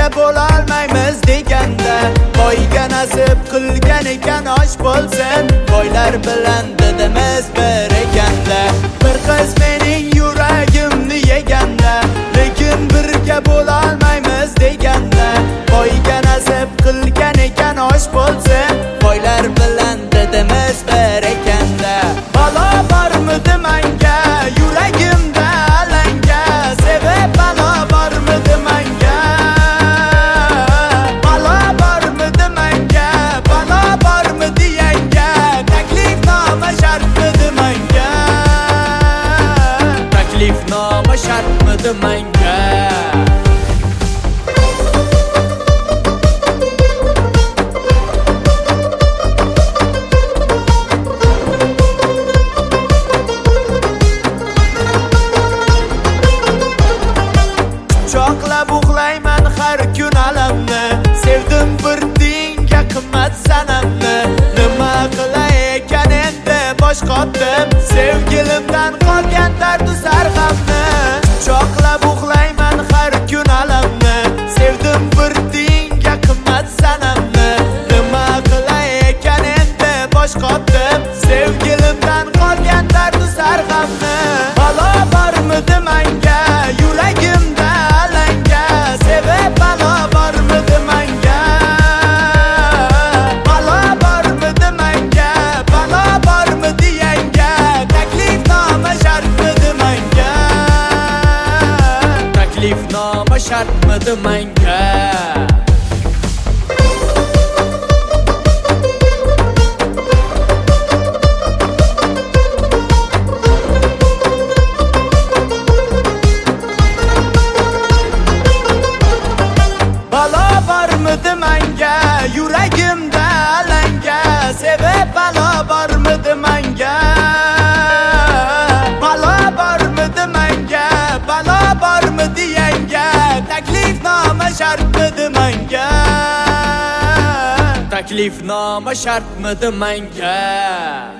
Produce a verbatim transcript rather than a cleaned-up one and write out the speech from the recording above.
birga bo'lolmaymiz deganda, boyga nasib qilgan ekan osh bo'lsin, boylar bilan didimiz bir ekanda. Bir qiz mening yuragimni yeganda, lekin birga bo'lolmaymiz deganda, boyga nasib qilgan ekan osh bo'lsin, boylar bilan didimiz bir ekanda. Balo bormidi menga yuragimda alanga, sevib balo bormidi menga, balo bormidi menga, balo bormidi yanga, taklifnoma shartmidi menga, taklifnoma shartmidi menga. Quchoqlab uxlayman har kun alamni, sevdim bir tiyinga qimmat sanamni. Nima qilay ekan endi bosh qotdim, sevgilimdan qolgan dardu sarg'amni. Quchoqlab uxlayman har kun alamni, sevdim bir tiyinga qimmat sanamni. Nima qilay ekan endi bosh qotdim, sevgilimdan qolgan dardu sarg'amni. Balo bormidi menga yuragimda alanga, sevib balo bormidi menga, balo bormidi menga, balo bormidi yanga, taklifnoma shartmidi menga, taklifnoma shartmidi menga. Balo bormidi menga yuragimda alanga, sevib balo bormidi menga, balo bormidi menga, balo bormidi yanga, taklifnoma shartmidi menga, taklifnoma shartmidi menga.